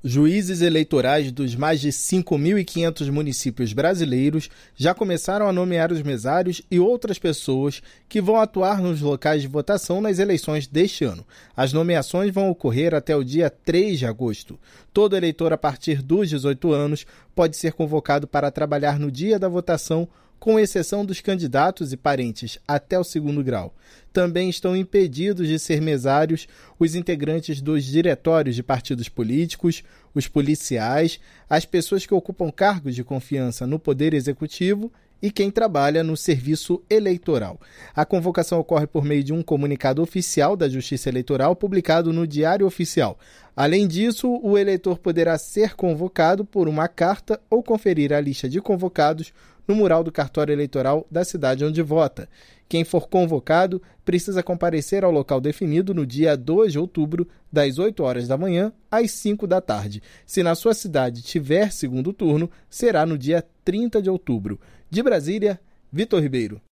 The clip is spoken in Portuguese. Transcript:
Juízes eleitorais dos mais de 5.500 municípios brasileiros já começaram a nomear os mesários e outras pessoas que vão atuar nos locais de votação nas eleições deste ano. As nomeações vão ocorrer até o dia 3 de agosto. Todo eleitor a partir dos 18 anos pode ser convocado para trabalhar no dia da votação, com exceção dos candidatos e parentes até o 2º grau. Também estão impedidos de ser mesários os integrantes dos diretórios de partidos políticos, os policiais, as pessoas que ocupam cargos de confiança no Poder Executivo e quem trabalha no serviço eleitoral. A convocação ocorre por meio de um comunicado oficial da Justiça Eleitoral publicado no Diário Oficial. Além disso, o eleitor poderá ser convocado por uma carta ou conferir a lista de convocados no mural do cartório eleitoral da cidade onde vota. Quem for convocado precisa comparecer ao local definido no dia 2 de outubro, das 8 horas da manhã às 5 da tarde. Se na sua cidade tiver segundo turno, será no dia 30 de outubro. De Brasília, Vitor Ribeiro.